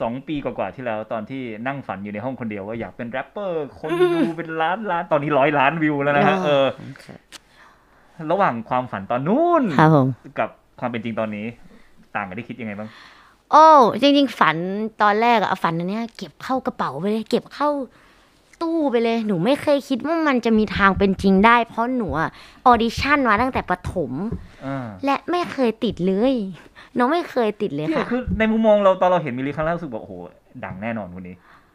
2 ปีกว่าๆที่แล้วตอนที่นั่งฝันอยู่ในห้องคนเดียวว่าอยากเป็นแรปเปอร์คนดูเป็นล้านล้านตอนนี้100 ล้านวิวแล้วนะฮะระหว่างความฝันตอนนู้นกับความเป็นจริงตอนนี้ต่างกันที่คิดยังไงบ้างโอ้จริงๆฝันตอนแรกอะฝันอันเนี้ยเก็บเข้ากระเป๋าไปเลยเก็บเข้าตู้ไปเลยหนูไม่เคยคิดว่ามันจะมีทางเป็นจริงได้เพราะหนูออดิชั่นมาตั้งแต่ประถมและไม่เคยติดเลยน้องไม่เคยติดเลยค่ะคือในมุมมองเราตอนเราเห็นมิลลิครั้งแรกรู้สึกว่าโอ้โหดังแน่นอนคนนี้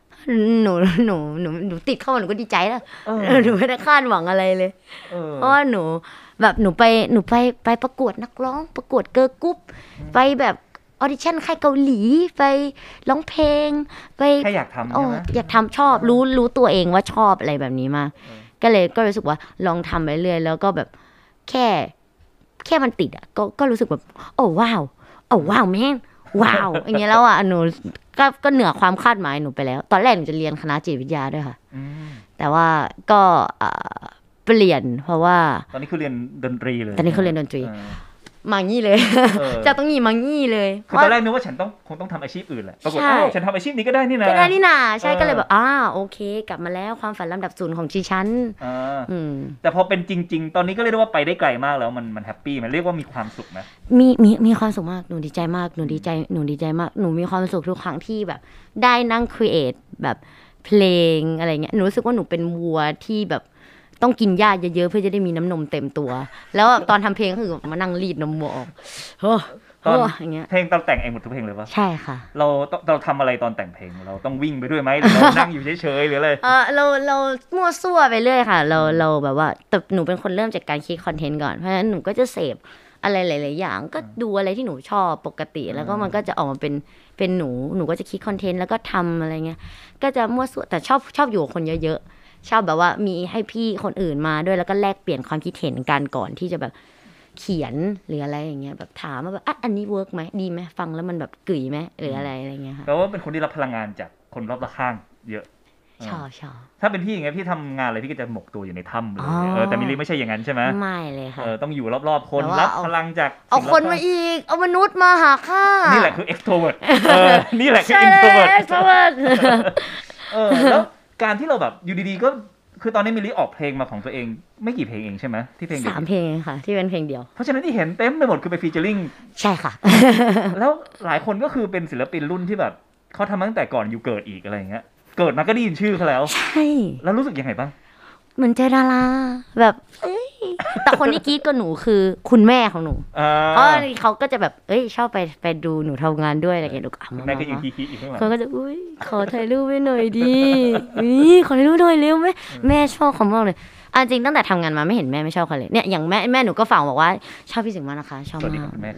หนูติดเข้ามาหนูก็ดีใจแล้วหนูไม่ได้คาดหวังอะไรเลยเพราะว่าหนูแบบหนูไปประกวดนักร้องประกวดเกิร์ลกรุ๊ปไปแบบออดิชั่นค่ายเกาหลีไปร้องเพลงไปแค่อยากทำใช่ไหมอยากทำชอบรู้ตัวเองว่าชอบอะไรแบบนี้มากก็รู้สึกว่าลองทำไปเรื่อยแล้วก็แบบแค่มันติดอ่ะก็รู้สึกแบบโอ้ว้าวแม่งว้าวอย่างเงี้ยแล้วอ่ะหนูก็เหนือความคาดหมายหนูไปแล้วตอนแรกหนูจะเรียนคณะจิตวิทยาด้วยค่ะแต่ว่าก็เปลี่ยนเพราะว่าตอนนี้คือเรียนดนตรีเลยตอนนี้เขาเรียนดนตรีมางี้เลยจะต้องงี้มางี้เลยคือตอนแรกนึกว่าฉันคงต้องทำอาชีพอื่นแหละปรากฏฉันทำอาชีพนี้ก็ได้นี่นะใช่ก็เลยแบบโอเคกลับมาแล้วความฝันลำดับศูนย์ของดิฉันแต่พอเป็นจริงๆตอนนี้ก็เรียกได้ว่าไปได้ไกลมากแล้วมันแฮปปี้มันเรียกว่ามีความสุขไหมมีความสุขมากหนูดีใจมากหนูดีใจมากหนูมีความสุขทุกครั้งที่แบบได้นั่งครีเอทแบบเพลงอะไรเงี้ยหนูรู้สึกว่าหนูเป็นวัวที่แบบต้องกินหญ้าเยอะๆเพื่อจะได้มีน้ำนมเต็มตัวแล้วตอนทำเพลงก็คือมานั่งรีดนมวัวออกตอนอย่างเงี้ยเพลงเราแต่งเองหมดทุกเพลงเลยปะใช่ค่ะเราทำอะไรตอนแต่งเพลงเราต้องวิ่งไปด้วยไหมหรือเรานั่งอยู่เฉยๆหรืออะไรเรามั่วซั่วไปเรื่อยค่ะเราแบบว่าแต่หนูเป็นคนเริ่มจากการคิดคอนเทนต์ก่อนเพราะฉะนั้นหนูก็จะเสพอะไรหลายๆอย่างก็ดูอะไรที่หนูชอบปกติแล้วก็มันก็จะออกมาเป็นหนูก็จะคิดคอนเทนต์แล้วก็ทำอะไรเงี้ยก็จะมั่วซั่วแต่ชอบอยู่กับคนเยอะๆชอบแบบว่ามีให้พี่คนอื่นมาด้วยแล้วก็แลกเปลี่ยนความคิดเห็นกันก่อนที่จะแบบเขียนหรืออะไรอย่างเงี้ยแบบถามว่าแบบอันนี้เวิร์กไหมดีไหมฟังแล้วมันแบบกึ๋ยไหมหรืออะไรเงี้ยค่ะแปลว่าเป็นคนที่รับพลังงานจากคนรอบข้างเยอะชอบถ้าเป็นพี่อย่างเงี้ยพี่ทำงานอะไรพี่ก็จะหมกตัวอยู่ในถ้ำเลยแต่มิลลี่ไม่ใช่อย่างนั้นใช่ไหมไม่เลยค่ะต้องอยู่รอบๆคนรับพลังจากเอาคนมาอีกเอามนุษย์มาหาข้านี่แหละคือ extrovert นี่แหละคือ introvert แล้วการที่เราแบบอยู่ดีๆก็คือตอนนี้มิลลี่ออกเพลงมาของตัวเองไม่กี่เพลงเองใช่ไหมที่เพลง 3 เพลงค่ะที่เป็นเพลงเดียวเพราะฉะนั้นที่เห็นเต็มไปหมดคือไปฟีเจอริ่งใช่ค่ะแล้วหลายคนก็คือเป็นศิลปินรุ่นที่แบบเขาทำมาตั้งแต่ก่อนอยู่เกิดอีกอะไรอย่างเงี้ยเกิดมาก็ได้ยินชื่อเขาแล้วใช่แล้วรู้สึกยังไงบ้างเหมือนเจอดาราแบบแต่คนที่กรี๊ดก็หนูคือคุณแม่ของหนูเพราะเขาก็จะแบบชอบไปดูหนูทำงานด้วยอะไรอย่างเงี้ยหนูแม่ก็อยู่ที่อีกข้างหลังเขาก็จะขอถ่ายรูปไว้หน่อยดิขอถ่ายรูปหน่อยเร็วแม่ชอบเขามากเลยจริงตั้งแต่ทำงานมาไม่เห็นแม่ไม่ชอบเขาเลยเนี่ยอย่างแม่หนูก็ฝากบอกว่าชอบพี่สิงห์มากนะคะชอบมากแม่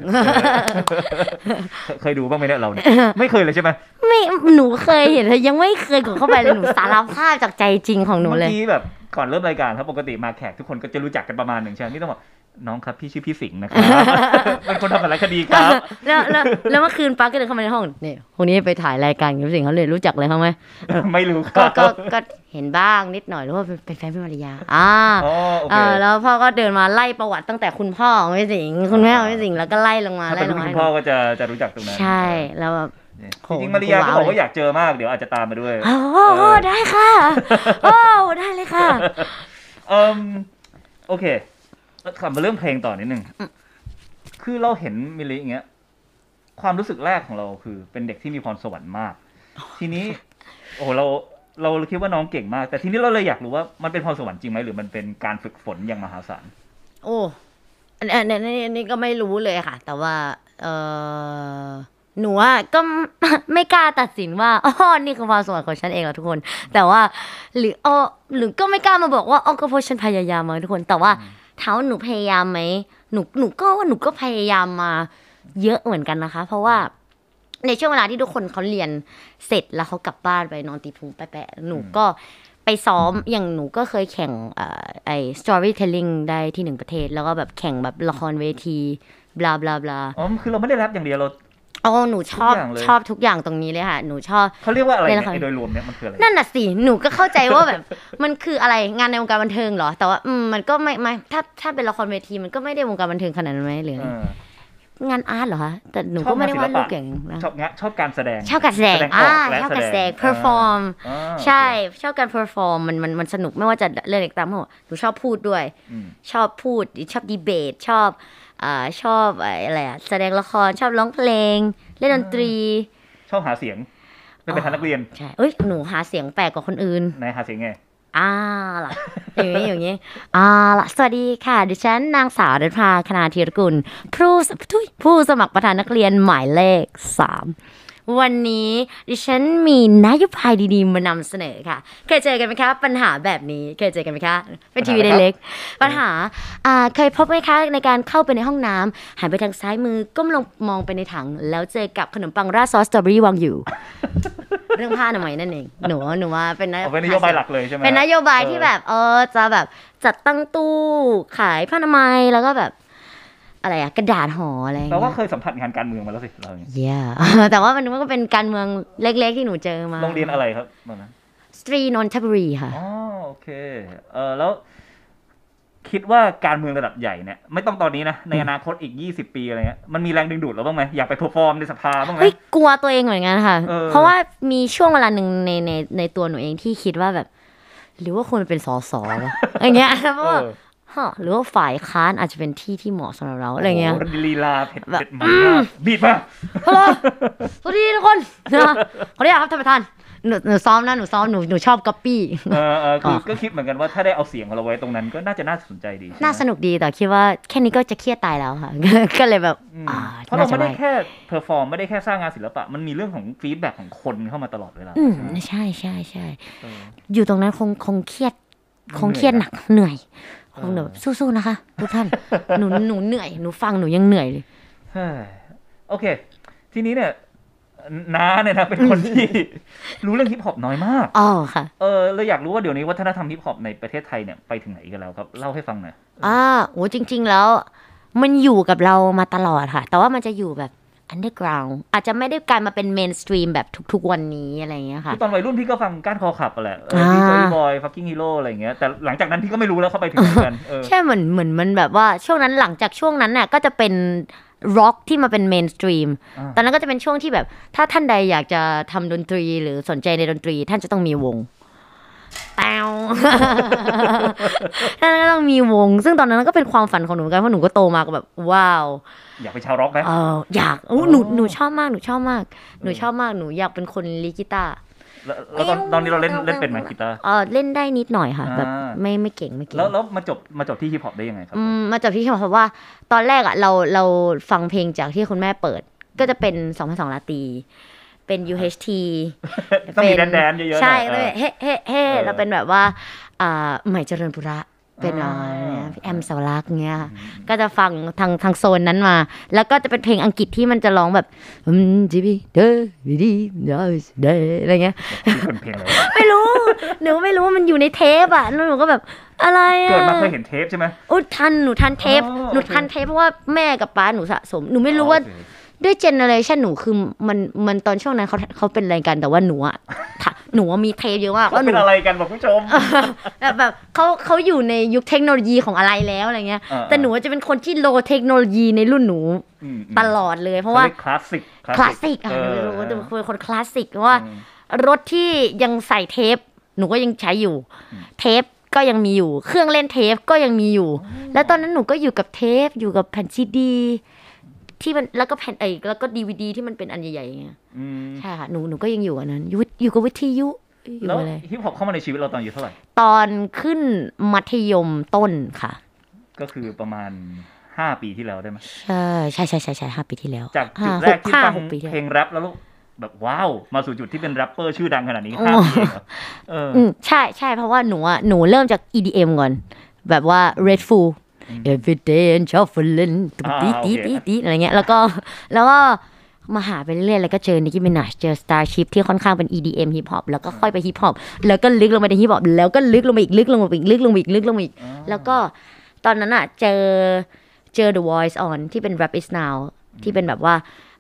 เคยดูบ้างไหมเนี่ยเราเนี่ยไม่เคยเลยใช่ไหมไม่หนูเคยเห็นแต่ยังไม่เคยกดเข้าไปเลยหนูสารภาพจากใจจริงของหนูเลยเมื่อกี้แบบก่อนเริ่มรายการครับปกติมาแขกทุกคนก็จะรู้จักกันประมาณหนึ่งใช่ไหมนี่ต้องบอกน้องครับพี่ชื่อพี่สิงห์นะครับเป็นคนทำสารคดีครับแล้วเมื่อคืนป้าก็เดินเข้ามาในห้องนี่คนนี้ไปถ่ายรายการกับสิงห์เขาเลยรู้จักเลยเขาไหมไม่รู้ครับก็เห็นบ้างนิดหน่อยหรือว่าเป็นแฟนพี่มาริยาแล้วพ่อก็เดินมาไล่ประวัติตั้งแต่คุณพ่อของพี่สิงห์คุณแม่ของพี่สิงห์แล้วก็ไล่ลงมาคุณพ่อก็จะรู้จักตรงนั้นใช่แล้วแบบจริงมาริยาก็บอกว่าอยากเจอมากเดี๋ยวอาจจะตามมาด้วยได้ค่ะได้เลยค่ะโอเคกลับมาเรื่องเพลงต่อนิดนึงคือเราเห็นมิลลิอย่างเงี้ยความรู้สึกแรกของเราคือเป็นเด็กที่มีพรสวรรค์มากทีนี้โอ้เราคิดว่าน้องเก่งมากแต่ทีนี้เราเลยอยากรู้ว่ามันเป็นพรสวรรค์จริงไหมหรือมันเป็นการฝึกฝนอย่างมหาศาลอันนี้ก็ไม่รู้เลยค่ะแต่ว่าหนูก็ไม่กล้าตัดสินว่านี่คือความสวรรค์ของฉันเองเหรอทุกคนแต่ว่าหรือก็ไม่กล้ามาบอกว่าก็เพราะฉันพยายามมาทุกคนแต่ว่าถามว่าหนูพยายามไหมหนูก็พยายามมาเยอะเหมือนกันนะคะเพราะว่าในช่วงเวลาที่ทุกคนเขาเรียนเสร็จแล้วเขากลับบ้านไปนอนตีพุงแปะหนูก็ไปซ้อมอย่างหนูก็เคยแข่งstorytelling ได้ที่1ประเทศแล้วก็แบบแข่งแบบละครเวทีบลาบลาบลาคือเราไม่ได้แรปอย่างเดียวเราหนูชอบทุกอย่างตรงนี้เลยค่ะหนูชอบเขาเรียกว่าอะไรโดยรวมเนี่ยมันคืออะไรนั่นน่ะสิหนูก็เข้าใจว่าแบบมันคืออะไรงานในวงการบันเทิงเหรอแต่ว่ามันก็ไม่ถ้าเป็นละครเวทีมันก็ไม่ได้วงการบันเทิงขนาดนั้นไหมหรืองานอาร์ตเหรอคะแต่หนูก็ไม่ได้วาดรูปเก่งนะชอบการแสดงชอบการแสดงออกและชอบแสการดแสดงง perform ใช่โอเคชอบการ perform มันสนุกไม่ว่าจะเรื่องอะไรก็ตามหนูชอบพูดด้วย ชอบพูดชอบดีเบตชอบชอบอะไรอะแสดงละครชอบร้องเพลงเล่นดนตรีชอบหาเสียงเป็นประธานนักเรียนใช่เอ้ยหนูหาเสียงแปลกกว่าคนอื่นในหาเสียงไงล่ะอย่างนี้ล่ะสวัสดีค่ะดิฉันนางสาวรัตภาคณาธีรกุลผู้สมัครประธานนักเรียนหมายเลข 3วันนี้ดิฉันมีนโยบายดีๆมานำเสนอค่ะเคยเจอกันไหมคะปัญหาแบบนี้เคยเจอกันไหมคะเป็นทีวีเล็กปัญหาเคยพบไหมคะในการเข้าไปในห้องน้ำหันไปทางซ้ายมือก้มลงมองไปในถังแล้วเจอกับขนมปังราดซอสสตรอเบอรี่วางอยู่ เรื่องผ้าอนามัยนั่นเองหนูว่าเป็นนโยบายหลักเลยใช่ไหมเป็นนโยบายที่แบบจะแบบจัดตั้งตู้ขายผ้าอนามัยแล้วก็แบบอะไรกระดาษห่ออะไรแปลว่าเคยสัมผัสงานการเมืองมาแล้วสิเราเย่แต่ว่ามันก็เป็นการเมืองเล็กๆที่หนูเจอมาโรงเรียนอะไรครับตอนนั้นสตรีนนทบุรีค่ะอ๋อโอเคแล้วคิดว่าการเมืองระดับใหญ่เนี่ยไม่ต้องตอนนี้นะในอนาคตอีก20ปีอะไรเงี้ยมันมีแรงดึงดูดเราบ้างไหมอยากไปเพอร์ฟอร์มในสภาบ้างไหมกลัวตัวเองเหมือนกันค่ะเพราะว่ามีช่วงเวลาหนึ่งในตัวหนูเองที่คิดว่าแบบหรือว่าควรเป็นสสอย่างเงี้ยเพราะว่าหรือว่าฝ่ายค้านอาจจะเป็นที่เหมาะสำหรับเราอะไรเงี้ยลีลาเผ็ดมันบีบมาฮัลโหลสวัสดีทุกคนขออนุญาตครับท่านประธานหนูซ้อมนะหนูชอบก๊อปปี้ก็คิดเหมือนกันว่าถ้าได้เอาเสียงของเราไว้ตรงนั้นก็น่าจะน่าสนใจดีน่าสนุกดีแต่คิดว่าแค่นี้ก็จะเครียดตายแล้วค่ะก็เลยแบบเพราะเราไม่ได้แค่เพอร์ฟอร์มไม่ได้แค่สร้างงานศิลปะมันมีเรื่องของฟีดแบ็กของคนเข้ามาตลอดเวลาใช่อยู่ตรงนั้นคงเครียดหนักเหนื่อยคงแบบสู้ๆนะคะทุกท่านหนูเหนื่อยหนูฟังหนูยังเหนื่อยเลยโอเคทีนี้เนี่ยน้าเนี่ยนะเป็นคนที่รู้เรื่องฮิปฮอปน้อยมากค่ะเลยอยากรู้ว่าเดี๋ยวนี้วัฒนธรรมฮิปฮอปในประเทศไทยเนี่ยไปถึงไหนกันแล้วครับเล่าให้ฟังหน่อยโอ้จริงๆแล้วมันอยู่กับเรามาตลอดค่ะแต่ว่ามันจะอยู่แบบ underground อาจจะไม่ได้กลายมาเป็น mainstream แบบทุกๆวันนี้อะไรอย่างเงี้ยค่ะตอนวัยรุ่นพี่ก็ฟังก้านคอขับแหละพี่จอยบอยฟักกิ้งฮีโร่อะไรอย่างเงี้ยแต่หลังจากนั้นพี่ก็ไม่รู้แล้วเข้าไปถึงไหนกันใช่เหมือนมันแบบว่าช่วงนั้นหลังจากช่วงนั้นน่ะก็จะเป็นร็อกที่มาเป็นเมนสตรีมตอนนั้นก็จะเป็นช่วงที่แบบถ้าท่านใดอยากจะทำดนตรีหรือสนใจในดนตรีท่านจะต้องมีวงแต้วท่านก็ต้องมีวงซึ่งตอนนั้นก็เป็นความฝันของหนูเหมือนกันเพราะหนูก็โตมาก็แบบว้าวอยากเป็นชาวร็อกไหมอยากหนูชอบมากหนูอยากเป็นคนลีกีตาร์แล้วตอนนี้เราเล่นเป็นไหมกีตาร์เล่นได้นิดหน่อยค่ะแบบไม่เก่งแล้วมาจบที่ฮิปฮอปได้ยังไงครับมาจบที่ฮิปฮอปเพราะว่าตอนแรกเราฟังเพลงจากที่คุณแม่เปิดก็จะเป็น2002ลาตีเป็น UHT ต้องมีแดนๆเยอะๆใช่เฮ้เราเป็นแบบว่าใหม่เจริญปุระเป็นพี่แอมสาวรักษ์เงี้ยก็จะฟังทางโซนนั้นมาแล้วก็จะเป็นเพลงอังกฤษที่มันจะร้องแบบจีบีเดวีดีเดอะไรเงี้ยไม่รู้หนูไม่รู้มันอยู่ในเทปอ่ะแล้วหนูก็แบบอะไรอ่ะเกิดมาเคยเห็นเทปใช่ไหมหนูทันเทปเพราะว่าแม่กับป้าหนูสะสมหนูไม่รู้ว่าด้วยเจเนอเรชันหนูคือมันตอนช่วงนั้นเขาเป็นอะไรกันแต่ว่าหนูมีเทปเยอะมากว่าเป็นอะไรกันบอกผู้ชมแบบเขาอยู่ในยุคเทคโนโลยีของอะไรแล้วอะไรเงี้ยแต่หนูจะเป็นคนที่โลเทคโนโลยีในรุ่นหนูตลอดเลยเพราะว่าคลาสสิกหนูรู้ว่าเป็นคนคลาสสิกเพราะว่ารถที่ยังใส่เทปหนูก็ยังใช้อยู่เทปก็ยังมีอยู่เครื่องเล่นเทปก็ยังมีอยู่แล้วตอนนั้นหนูก็อยู่กับเทปอยู่กับแผ่นซีดีที่มันแล้วก็แผ่นแล้วก็ DVD ที่มันเป็นอันใหญ่ๆอย่างเงี้ยใช่ค่ะหนูก็ยังอยู่อันนั้นอยู่กับวิทยุแล้วฮิปฮอปเข้ามาในชีวิตเราตอนอายุเท่าไหร่ตอนขึ้นมัธยมต้นค่ะก็คือประมาณ5ปีที่แล้วได้ไหมใช่5ปีที่แล้วจากจุดแรกที่ฟังเพลงแรปแล้วลูกแบบว้าวมาสู่จุดที่เป็นแรปเปอร์ชื่อดังขนาดนี้5ปีใช่เพราะว่าหนูเริ่มจาก EDM ก่อนแบบว่า Redfoo every day and shuffling ตีอะไรเงี้ยแล้วก็มาหาไปเรื่อยๆแล้วก็เจอ Nicki Minaj เจอ Starship ที่ค่อนข้างเป็น EDM Hip Hop แล้วก็ค่อยไป Hip Hop แล้วก็ลึกลงไปใน Hip Hop แล้วก็ลึกลงไปอีกแล้วก็ตอนนั้นอ่ะเจอ The Voice on ที่เป็น Rap is Now ที่เป็นแบบว่า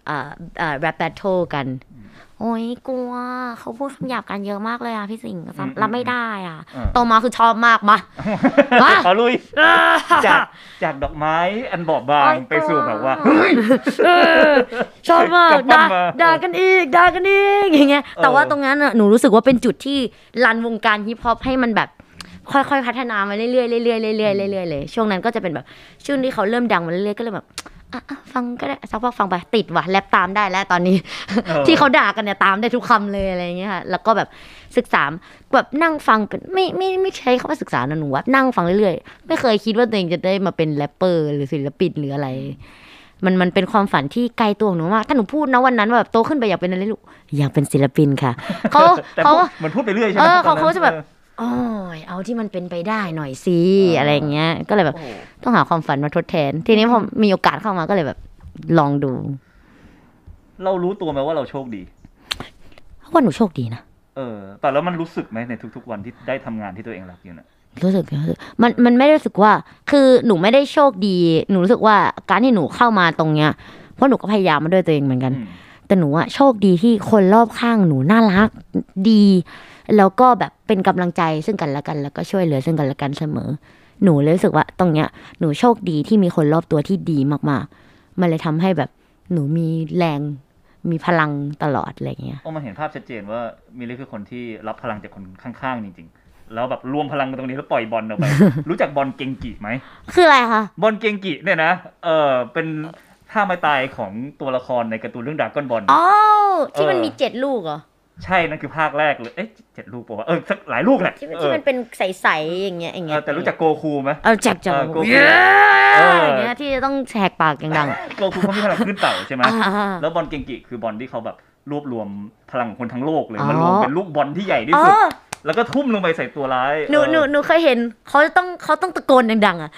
แรปแบทเทิลกันโอ้ยกลัวเขาพูดคำหยาบกันเยอะมากเลยอ่ะพี่สิงห์รับไม่ได้อ่ะโตมาคือชอบมากมาขอลุยจากดอกไม้อันบอบบางไปสู่แบบว่าชอบมากด่ากันอีกอย่างเงี้ยแต่ว่าตรงนั้นอ่ะหนูรู้สึกว่าเป็นจุดที่รันวงการฮิปฮอปให้มันแบบค่อยๆพัฒนามาเรื่อยๆเรื่อยๆเรื่อยๆเลยช่วงนั้นก็จะเป็นแบบช่วงที่เขาเริ่มดังมาเรื่อยๆก็เลยแบบฟังก็ได้สักพักฟังไปติดว่ะแรปตามได้แล้วตอนนี้ ที่เขาด่ากันเนี่ยตามได้ทุกคำเลยอะไรเงี้ยค่ะแล้วก็แบบศึกษาแบบนั่งฟังเป็นไม่ใช้คำว่าศึกษานะหนูว่านั่งฟังเรื่อยๆไม่เคยคิดว่าตัวเองจะได้มาเป็นแรปเปอร์หรือศิลปินหรืออะไรมันเป็นความฝันที่ไกลตัวหนูมากถ้าหนูพูดนะวันนั้นแบบโตขึ้นไปอยากเป็นอะไรลูกอยากเป็นศิลปินค่ะเขาเหมือนพูดไปเรื่อยใช่ไหมเขาจะแบบโอ้ยเอาที่มันเป็นไปได้หน่อยสิอะไรเงี้ยก็เลยแบบต้องหาความฝันมาทดแทนทีนี้พอมีโอกาสเข้ามาก็เลยแบบลองดูเรารู้ตัวไหมว่าเราโชคดีว่าหนูโชคดีนะแต่แล้วมันรู้สึกไหมในทุกๆวันที่ได้ทำงานที่ตัวเองรักอยู่นะรู้สึกมันไม่ได้รู้สึกว่าคือหนูไม่ได้โชคดีหนูรู้สึกว่าการที่หนูเข้ามาตรงเนี้ยเพราะหนูก็พยายามมาด้วยตัวเองเหมือนกันแต่หนูอะโชคดีที่คนรอบข้างหนูน่ารักดีแล้วก็แบบเป็นกำลังใจซึ่งกันและกันแล้วก็ช่วยเหลือซึ่งกันและกันเสมอหนูเลยรู้สึกว่าตรงเนี้ยหนูโชคดีที่มีคนรอบตัวที่ดีมากๆมันเลยทำให้แบบหนูมีแรงมีพลังตลอดอะไรเงี้ยมาเห็นภาพชัดเจนว่ามิลลี่คือคนที่รับพลังจากคนข้างๆจริงๆแล้วแบบรวมพลังกันตรงนี้แล้วปล่อยบอลออกไป รู้จักบอลเกงกิไหมคืออะไรคะบอลเกงกิเนี่ยนะเป็นท่าไม้ตายของตัวละครในการ์ตูนเรื่องดราก้อนบอลอ๋อที่มันมี7ลูกเหรอใช่นั่นคือภาคแรกเลย7ลูกป่าวสักหลายลูกแหละที่มันเป็นใสๆอย่างเงี้ยแต่รู้จักโกคูไหมจักโกคูอย่างเงี้ยที่ต้องแหกปากดังโกคูเขามีพลังขึ้นเต่าใช่ไหมแล้วบอลเกงกิคือบอลที่เขาแบบรวบรวมพลังของคนทั้งโลกเลยมันรวมเป็นลูกบอลที่ใหญ่ที่สุดแล้วก็ทุ่มลงไปใส่ตัวร้ายหนูเคยเห็นเขาต้องตะโกนดังๆอ่ะ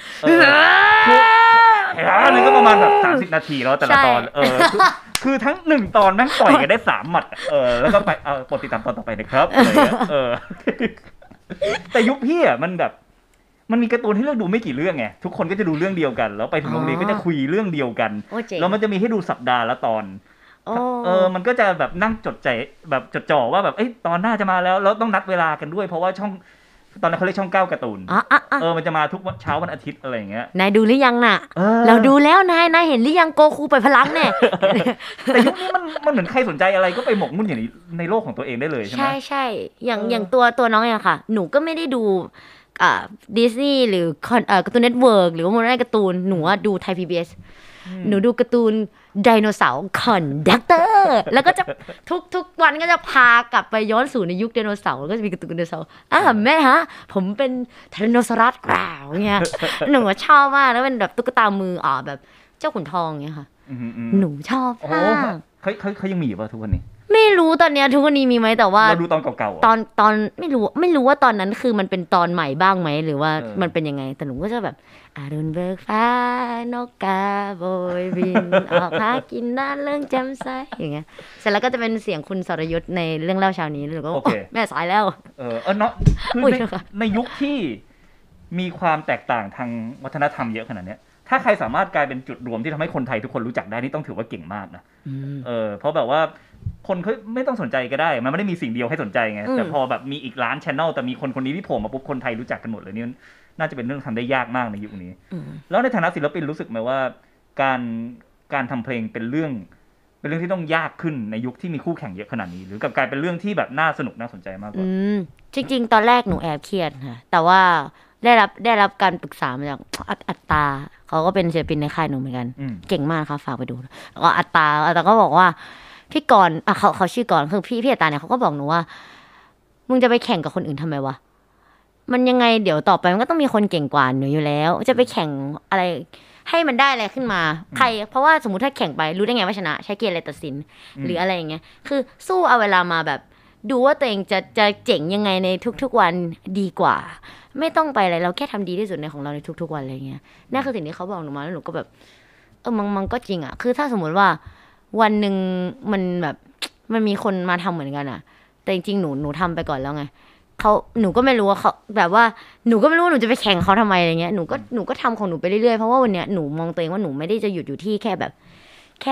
นี่ก็ประมาณแบบ30 นาทีแล้วแต่ละตอนคือทั้ง1ตอนแม่งต่อยกันได้3 หมัดแล้วก็ไปกดติดตามตอนต่อไปนะครับอะไรเงี้ยแต่ยุคพี่อ่ะมันแบบมันมีการ์ตูนให้เลือกดูไม่กี่เรื่องไงทุกคนก็จะดูเรื่องเดียวกันแล้วไปถึงโรงเรียนก็จะคุยเรื่องเดียวกันแล้วมันจะมีให้ดูสัปดาห์ละตอนมันก็จะแบบนั่งจดใจแบบจดจ่อว่าแบบตอนหน้าจะมาแล้วต้องนัดเวลากันด้วยเพราะว่าช่องตอนนั้นเขาเรียกช่อง9การ์ตูนมันจะมาทุกเช้าวันอาทิตย์อะไรอย่างเงี้ยนายดูหรือยังน่ะเราดูแล้วนายเห็นหรือยังโกคูปล่อยพลังเนี่ยแต่ยุคนี้มันเหมือนใครสนใจอะไรก็ไปหมกมุ่นอย่างนี้ในโลกของตัวเองได้เลยใช่ไหมใช่อย่างตัวน้องเนี่ยค่ะหนูก็ไม่ได้ดูดิสนีย์หรือการ์ตูนเน็ตเวิร์กหรือว่าโมเดลการ์ตูนหนูดูไทย PBS หนูดูการ์ตูนไดโนเสาร์คอนดักเตอร์แล้วก็จะทุกวันก็จะพากลับไปย้อนสู่ในยุคไดโนเสาร์ก็จะมีการ์ตูนไดโนเสาร์แม่ฮะผมเป็นไทรโนซอรัสกล่าวเงี้ยหนูชอบมากแล้วเป็นแบบตุ๊กตามือแบบเจ้าขุนทองเงี้ยค่ะหนูชอบมากเขายังมีอยู่ป่ะทุกวันนี้ไม่รู้ตอนเนี้ยทุกวันนี้มีไหมแต่ว่าเราดูตอนเก่าๆตอนไม่รู้ว่าตอนนั้นคือมันเป็นตอนใหม่บ้างไหมหรือว่ามันเป็นยังไงแต่หนูก็จะแบบอรุณเบิกฟ้านกกาโบยบินออกหากินน่าเรื่องจำใสอย่างเงี้ยเสร็จแล้วก็จะเป็นเสียงคุณสรยุทธในเรื่องเล่าเช้านี้แล้วก็แม่สายแล้วเนาะคือในยุคที่มีความแตกต่างทางวัฒนธรรมเยอะขนาดนี้ถ้าใครสามารถกลายเป็นจุดรวมที่ทำให้คนไทยทุกคนรู้จักได้นี่ต้องถือว่าเก่งมากนะเพราะแบบว่าคนเขาไม่ต้องสนใจก็ได้มันไม่ได้มีสิ่งเดียวให้สนใจไงแต่พอแบบมีอีกล้าน channel แต่มีคนนี้ที่โผล่มาปุ๊บคนไทยรู้จักกันหมดเลยนี่น่าจะเป็นเรื่องทำได้ยากมากในยุคนี้แล้วในฐานะศิลปินรู้สึกไหมว่าการทำเพลงเป็นเรื่องที่ต้องยากขึ้นในยุคที่มีคู่แข่งเยอะขนาดนี้หรือกับกลายเป็นเรื่องที่แบบน่าสนุกน่าสนใจมากกว่าจริงๆตอนแรกหนูแอบเครียดค่ะแต่ว่าได้รับการปรึกษามาจากอัตตาเขาก็เป็นศิลปินในค่ายหนูเหมือนกันเก่งมากค่ะฝากไปดูแล้วก็อัตตาก็บอกว่าพี่กรณ์เขาชื่อกรณ์คือพี่อัตตาเนี่ยเขาก็บอกหนูว่ามึงจะไปแข่งกับคนอื่นทำไมวะมันยังไงเดี๋ยวต่อไปมันก็ต้องมีคนเก่งกว่าหนูอยู่แล้วจะไปแข่งอะไรให้มันได้อะไรขึ้นมาใครเพราะว่าสมมุติถ้าแข่งไปรู้ได้ไงว่าชนะใช้เกณฑ์อะไรตัดสินหรืออะไรอย่างเงี้ยคือสู้เอาเวลามาแบบดูว่าตัวเองจะเจ๋งยังไงในทุกๆวันดีกว่าไม่ต้องไปอะไรเราแค่ทำดีที่สุดในของเราในทุกๆวันอะไรเงี้ยนั่นคือสิ่งที่เขาบอกหนูมาแล้วหนูก็แบบมันก็จริงอ่ะคือถ้าสมมติว่าวันหนึ่งมันแบบมันมีคนมาทำเหมือนกันอ่ะแต่จริงๆหนูทำไปก่อนแล้วไงหนูก็ไม่รู้ว่าเขาแบบว่าหนูก็ไม่รู้ว่าหนูจะไปแข่งเขาทำไมอะไรเงี้ยหนูก็ทำของหนูไปเรื่อยๆเพราะว่าวันเนี้ยหนูมองตัวเองว่าหนูไม่ได้จะหยุดอยู่ที่แค่แบบแค่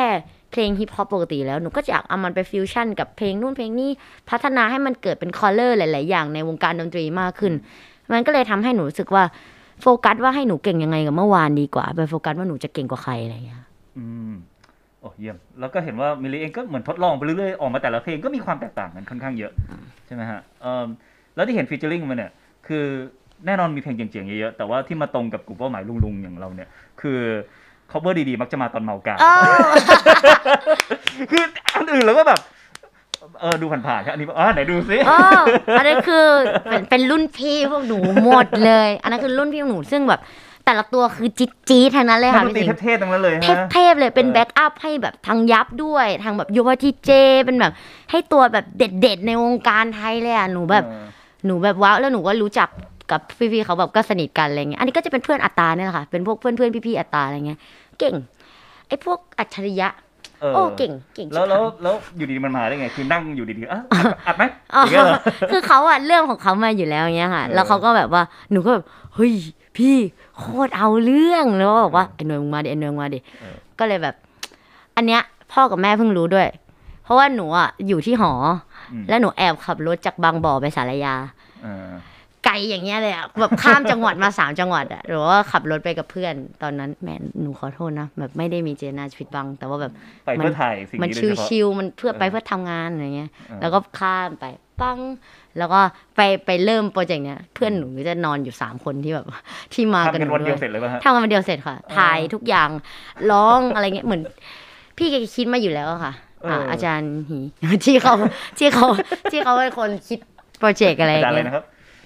เพลงฮิปฮอปปกติแล้วหนูก็จะอยากเอามันไปฟิวชั่นกับเพลงนู่นเพลงนี้พัฒนาให้มันเกิดเป็นคอลเลอร์หลายๆอย่างในวงการดนตรีมากขึ้นมันก็เลยทำให้หนูรู้สึกว่าโฟกัสว่าให้หนูเก่งยังไงกับเมื่อวานดีกว่าไปโฟกัสว่าหนูจะเก่งกว่าใครอะไรอย่างเงี้ยอืมโอ้เยี่ยมแล้วก็เห็นว่ามิลลี่เองก็เหมือนทดลองไปเรื่อยๆออกมาแต่ละเพลงก็มีความแตกต่างกันค่อนข้างเยอะใช่ไหมฮะแล้วที่เห็นฟีเจอริ่งมาเนี่ยคือแน่นอนมีเพลงเจ๋งๆเยอะๆแต่ว่าที่มาตรงกับกลุ่มเป้าหมายลุงๆอย่างเราเนี่ยคือ cover ดีๆมักจะมาตอนเมากาคืออันอื่นแล้วก็แบบดูผ่านๆครับอันนี้ไหนดูซิอันนี้คือเป็นรุ่นพี่พวกหนูหมดเลยอันนั้นคือรุ่นพี่หนูซึ่งแบบแต่ละตัวคือจี๊ดๆทั้งนั้นเลยค่ะพี่เทพๆทั้งนั้นเลยเทพเลยเป็นแบ็กอัพให้แบบทางยับด้วยทางแบบโยวาทีเจเป็นแบบให้ตัวแบบเด็ดๆในวงการไทยเลยอ่ะหนูแบบว้าวแล้วหนูก็รู้จักกับพี่ๆเขาแบบก็สนิทกันอะไรเงี้ยอันนี้ก็จะเป็นเพื่อนอัตตาเนี่ยแหละค่ะเป็นพวกเพื่อนพี่ๆอัตตาอะไรเงี้ยเก่งไอ้พวกอัจฉริยะเก่งแล้วอยู่ดีมันมาได้ไงคือนั่งอยู่ดีๆอัดไหมคือเขาอะเรื่องของเขามาอยู่แล้วเงี้ยค่ะแล้วเขาก็แบบว่าหนูก็แบบเฮ้ยพี่โคตรเอาเรื่องแล้วบอกว่าไอ้หน่วยมึงมาดิไอ้หน่วยมึงมาดิก็เลยแบบอันเนี้ยพ่อกับแม่เพิ่งรู้ด้วยเพราะว่าหนูอะอยู่ที่หอแล้วหนูแอบขับรถจากบางบ่อไปสารยาไกลอย่างเงี้ยเลยอะแบบข้ามจังหวัดมา3 จังหวัดอะหรือว่าขับรถไปกับเพื่อนตอนนั้นแม่หนูขอโทษนะแบบไม่ได้มีเจตนาผิดบังแต่ว่าแบบไปเพื่อถ่ายสิ่งนี้มันชิวๆมันเพื่อไปเพื่อทำงานอะไรเงี้ยแล้วก็ข้ามไปปังแล้วก็ไปเริ่มโปรเจกต์เนี้ยเพื่อนหนูจะนอนอยู่3 คนที่แบบที่มากันทำกันวันเดียวเสร็จเลยป่ะฮะทำกันวันเดียวเสร็จค่ะถ่ายทุกอย่างร้องอะไรเงี้ยเหมือนพี่แกคิดมาอยู่แล้วค่ะอาจารย์หีที่เขาเป็นคนคิดโปรเจกต์อะไรอย่างเงี้ย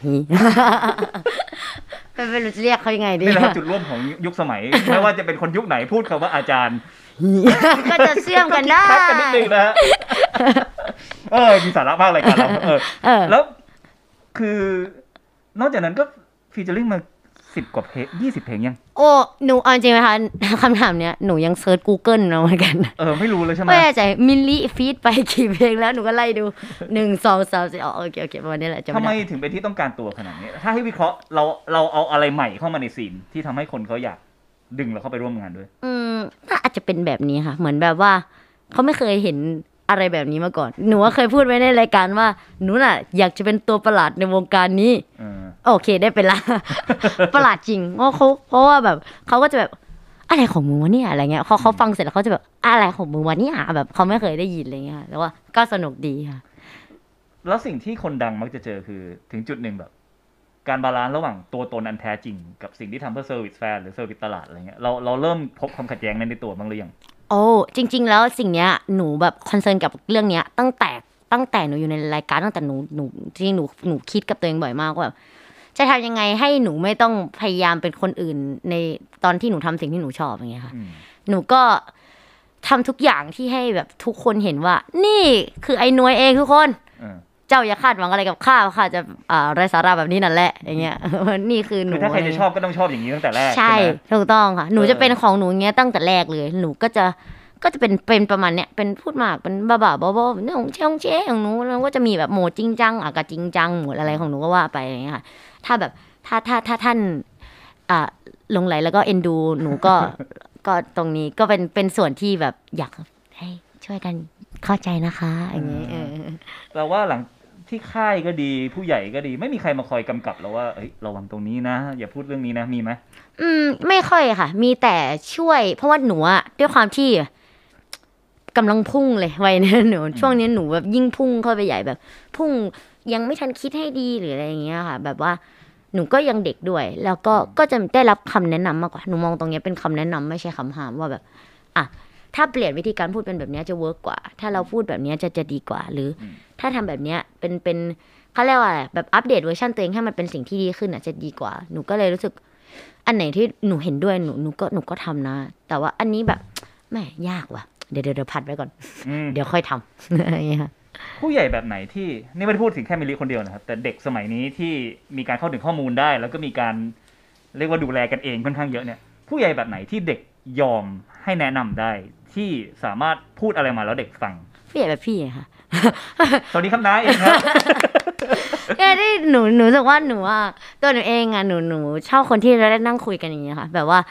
ไม่รู้จะเรียกเขายังไงดีนี่แหละจุดร่วมของยุคสมัยไม่ว่าจะเป็นคนยุคไหนพูดคำว่าอาจารย์ก็จะเชื่อมกันได้กันนิดนึงนะมีสาระมากเลยกันเราแล้วคือนอกจากนั้นก็ฟีเจอริ่งมา10 กว่าเพลง20 เพลงยังโอ้หนูเอาจริงไหมคะคำถามเนี้ยหนูยังเซิร์ช Google เนาะเหมือนกันไม่รู้เลยใช่ไหมไม่แน่ใจมิลลิฟีดไปกี่เพลงแล้วหนูก็ไล่ดู1 2 3 4โอเคประมาณนี้แหละทำไมถึงเป็นที่ต้องการตัวขนาดนี้ถ้าให้วิเคราะห์เราเอาอะไรใหม่เข้ามาในซีนที่ทำให้คนเขาอยากดึงเราเข้าไปร่วมงานด้วยก็อาจจะเป็นแบบนี้ค่ะเหมือนแบบว่าเขาไม่เคยเห็นอะไรแบบนี้มาก่อนหนูเคยพูดไว้ในรายการว่าหนูน่ะอยากจะเป็นตัวประหลาดในวงการนี้โอเคได้เป็นละ ประหลาดจริงเพราะว่าแบบเขาก็จะแบบอะไรของมึงวะเนี่ยอะไรเงี้ยเขาฟังเสร็จแล้วเขาจะแบบอะไรของมึงวะเนี่ยแบบเขาไม่เคยได้ยินอะไรเงี้ยแต่ว่าก็สนุกดีค่ะแล้วสิ่งที่คนดังมักจะเจอคือถึงจุดหนึ่งแบบการบาลานซ์ระหว่างตัวตนอันแท้จริงกับสิ่งที่ทำเพื่อเซอร์วิสแฟนหรือเซอร์วิสตลาดอะไรเงี้ยเราเริ่มพบความขัดแย้งในตัวบ้างหรือยังโอ้จริงๆแล้วสิ่งเนี้ยหนูแบบคอนเซิร์นกับเรื่องเนี้ยตั้งแต่หนูอยู่ในรายการตั้งแต่หนูจริงหนูคิดกับตัวเองบ่อยมากว่าแบบจะทำยังไงให้หนูไม่ต้องพยายามเป็นคนอื่นในตอนที่หนูทำสิ่งที่หนูชอบอย่างเงี้ยค่ะหนูก็ทำทุกอย่างที่ให้แบบทุกคนเห็นว่านี่คือไอ้หน่วยเองทุกคนเจ้าอย่าคาดหวังอะไรกับข้าค่ะจะไร้สาระแบบนี้นั่นแหละอย่างเงี้ยนี่คือหนูถ้าใครจะชอบก็ต้องชอบอย่างนี้ตั้งแต่แรกใช่ถูกต้องค่ะหนูจะเป็นของหนูอย่างเงี้ยตั้งแต่แรกเลยหนูก็จะเป็นประมาณเนี้ยเป็นพูดมากเป็นบ้าๆบอๆเนี่ยของเจ๊ของหนูแล้วก็จะมีแบบโหมดจริงจังกับจริงจังโหมดอะไรของหนูก็ว่าไปอย่างเงี้ยค่ะถ้าแบบถ้าท่านหลงไหลแล้วก็เอ็นดูหนูก็ตรงนี้ก็เป็นส่วนที่แบบอยากให้ช่วยกันเข้าใจนะคะอย่างเงี้ยเราว่าหลังที่ค่ายก็ดีผู้ใหญ่ก็ดีไม่มีใครมาคอยกำกับเราว่าเอ้ยระวังตรงนี้นะอย่าพูดเรื่องนี้นะมีไหมไม่ค่อยค่ะมีแต่ช่วยเพราะว่าหนูอะด้วยความที่กำลังพุ่งเลยวัยนี้หนูช่วงนี้หนูแบบยิ่งพุ่งเข้าไปใหญ่แบบพุ่งยังไม่ทันคิดให้ดีหรืออะไรอย่างเงี้ยค่ะแบบว่าหนูก็ยังเด็กด้วยแล้วก็จะได้รับคำแนะนำมากกว่าหนูมองตรงนี้เป็นคำแนะนำไม่ใช่คำห้ามว่าแบบถ้าเปลี่ยนวิธีการพูดเป็นแบบนี้จะเวิร์กกว่าถ้าเราพูดแบบนี้จะดีกว่าหรือถ้าทำแบบนี้เป็นเขาเรียกว่าอะไรแบบอัปเดตเวอร์ชันตัวเองให้มันเป็นสิ่งที่ดีขึ้นจะดีกว่าหนูก็เลยรู้สึกอันไหนที่หนูเห็นด้วยหนูก็ทำนะแต่ว่าอันนี้แบบแม่ยากว่ะเดี๋ยวพัดไว้ก่อนเดี๋ยวค่อยทำอะไรอย่างเงี้ยผู้ใหญ่แบบไหนที่นี่ไม่ได้พูดถึงแค่มิลลิคนเดียวนะครับแต่เด็กสมัยนี้ที่มีการเข้าถึงข้อมูลได้แล้วก็มีการเรียกว่าดูแลกันเองค่อนข้างเยอะเนี่ยผู้ใหญ่แบบไหนที่เด็กยอมให้แนะนำได้ที่สามารถพูดอะไรมาแล้วเด็กฟังผู้ใหญ่แบบพี่ค่ะสวัสดีครับน้าเองครับแค่ที่หนูรู้สึกว่าหนูว่าตัวหนูเองหนูชอบคนที่เราได้นั่งคุยกันอย่างเงี้ยค่ะแบบว่า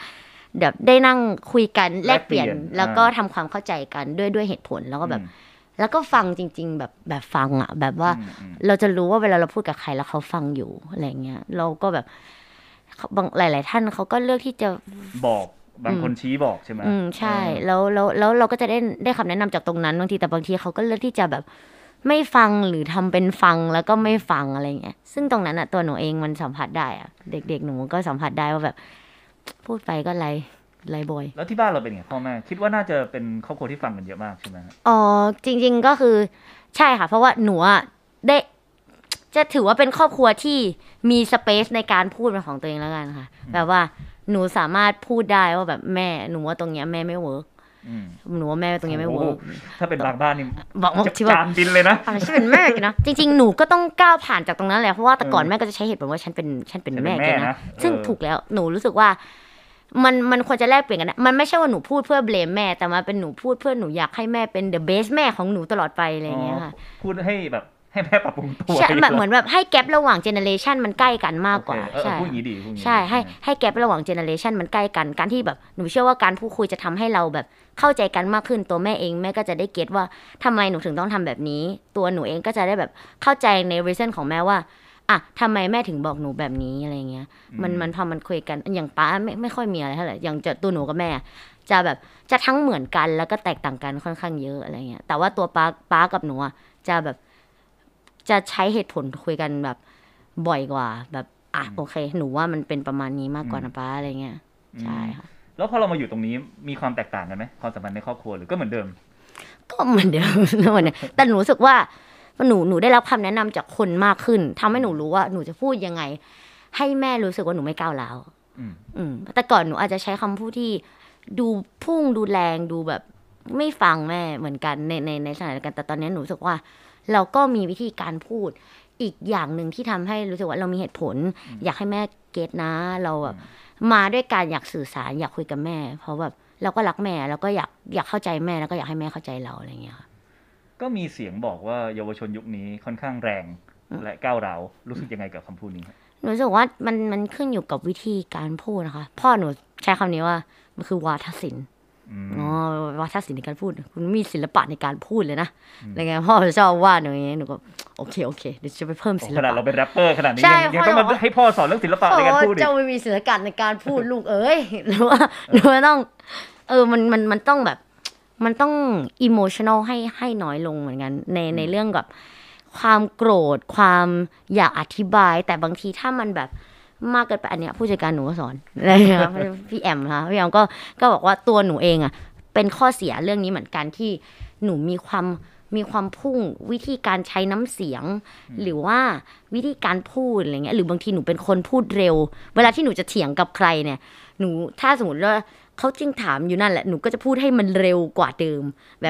แบบได้นั่งคุยกันแลกเปลี่ยนแลกเปลี่ยนแล้วก็ทำความเข้าใจกันด้วยเหตุผลแล้วก็แบบ แล้วก็ฟังจริงๆแบบฟังอ่ะแบบว่าเราจะรู้ว่าเวลาเราพูดกับใครแล้วเขาฟังอยู่อะไรเงี้ยเราก็แบบบางหลายๆท่านเขาก็เลือกที่จะบอกบางคนชี้บอกใช่ไหมใช่แล้วเราก็จะได้คำแนะนำจากตรงนั้นบางทีแต่บางทีเขาก็เลือกที่จะแบบไม่ฟังหรือทำเป็นฟังแล้วก็ไม่ฟังอะไรเงี้ยซึ่งตรงนั้นอ่ะตัวหนูเองมันสัมผัสได้อ่ะเด็กๆหนูก็สัมผัสได้ว่าแบบพูดไปก็ไรบ่อยแล้วที่บ้านเราเป็นไงพ่อแม่คิดว่าน่าจะเป็นครอบครัวที่ฟังกันเยอะมากใช่ไหมฮะอ๋อจริงๆก็คือใช่ค่ะเพราะว่าหนูอ่ะได้จะถือว่าเป็นครอบครัวที่มีสเปซในการพูดเป็นของตัวเองแล้วกันค่ะแบบว่าหนูสามารถพูดได้ว่าแบบแม่หนูว่าตรงเนี้ยแม่ไม่เวิร์กหนูว่าแม่ตรงเนี้ยไม่เวิร์กถ้าเป็นบางบ้านนี่บอกว่าที่ว่าจานบินเลยนะอะไรฉันเป็นแม่แกนะจริงๆหนูก็ต้องก้าวผ่านจากตรงนั้นแหละเพราะว่าแต่ก่อนแม่ก็จะใช้เหตุผลว่าฉันเป็นแม่แกนะซึ่งถูกแล้วหนูรู้สึกว่ามันควรจะแลกเปลี่ยนกันนะมันไม่ใช่ว่าหนูพูดเพื่อเบลมแม่แต่มาเป็นหนูพูดเพื่อหนูอยากให้แม่เป็น the best แม่ของหนูตลอดไปอะไรอย่างเงี้ยค่ะพูดให้แบบให้แม่ปรับปรุงตัวใช่แบบเหมือนแบบให้แกประหว่างเจเนอเรชันมันใกล้กันมากกว่าใช่ใช่พูดอย่างนี้ดีพูดอย่างนี้ใช่ให้แกประหว่างเจเนอเรชันมันใกล้กันการที่แบบหนูเชื่อว่าการพูดคุยจะทำให้เราแบบเข้าใจกันมากขึ้นตัวแม่เองแม่ก็จะได้เก็ตว่าทำไมหนูถึงต้องทำแบบนี้ตัวหนูเองก็จะได้แบบเข้าใจใน reason ของแม่ว่าอ่ะทำไมแม่ถึงบอกหนูแบบนี้อะไรเงี้ยมันพอมันคุยกันอย่างป้าไม่ค่อยมีอะไรเท่าไหร่อย่างจะตัวหนูกับแม่จะแบบจะทั้งเหมือนกันแล้วก็แตกต่างกันค่อนข้างเยอะอะไรเงี้ยแต่ว่าตัวป้ากับหนูอ่ะจะแบบจะใช้เหตุผลคุยกันแบบบ่อยกว่าแบบอ่ะโอเคหนูว่ามันเป็นประมาณนี้มากกว่านะป้าอะไรเงี้ยใช่ค่ะแล้วพอเรามาอยู่ตรงนี้มีความแตกต่างกันไหมความสัมพันธ์ในครอบครัวหรือก็เหมือนเดิมก็เหมือนเดิม แต่หนูรู้สึกว่าหนูได้รับคำแนะนำจากคนมากขึ้นทำให้หนูรู้ว่าหนูจะพูดยังไง ให้แม่รู้สึกว่าหนูไม่ก้าวร้าวแต่ก่อนหนูอาจจะใช้คำพูดที่ดูพุ่งดูแรงดูแบบไม่ฟังแม่เหมือนกันในสถานการณ์แต่ตอนนี้หนูรู้สึกว่า เราก็มีวิธีการพูดอีกอย่างหนึ่งที่ทำให้รู้สึกว่าเรามีเหตุผล อยากให้แม่เก็ตนะเราแบบมาด้วยการอยากสื่อสารอยากคุยกับแม่ เพราะแบบเราก็รักแม่แล้วก็อยากเข้าใจแม่แล้วก็อยากให้แม่เข้าใจเราอะไรอย่างเงี้ยค่ะก็มีเสียงบอกว่าเยาวชนยุคนี้ค่อนข้างแรงและก้าวร้าวรู้สึกยังไงกับคำพูดนี้ครับหนูรู้สึกว่ามันขึ้นอยู่กับวิธีการพูดนะคะพ่อหนูใช้คำนี้ว่ามันคือวาทศิลป์วาทศิลป์ในการพูดคุณมีศิลปะในการพูดเลยนะอะไรเงี้ยพ่อชอบว่าหนูอย่างเงี้ยหนูก็โอเคเดี๋ยวจะไปเพิ่มศิลขนาดปะเราเป็นแรปเปอร์ขนาดนี้ใช่ยังต้องมาให้พ่อสอนเรื่องศิลปะในการพูดอีกเจ้าไม่มีศิลปะในการพูดลูกเอ้ยหรือว่าต้องมันต้องแบบมันต้องอิโมชันอลให้น้อยลงเหมือนกันในเรื่องแบบความโกรธความอยากอธิบายแต่บางทีถ้ามันแบบมากเกินไปอันเนี้ยผู้จัดการหนูก็สอนอะไรนะพี่แอมค่ะพี่แอมก็บอกว่าตัวหนูเองอ่ะเป็นข้อเสียเรื่องนี้เหมือนกันที่หนูมีความพุ่งวิธีการใช้น้ำเสียง หรือว่าวิธีการพูดอะไรเงี้ยหรือบางทีหนูเป็นคนพูดเร็ว เวลาที่หนูจะเถียงกับใครเนี่ยหนูถ้าสมมติว่าเขาจึงถามอยู่นั่นแหละหนูก็จะพูดให้มันเร็วกว่าเดิมแบบ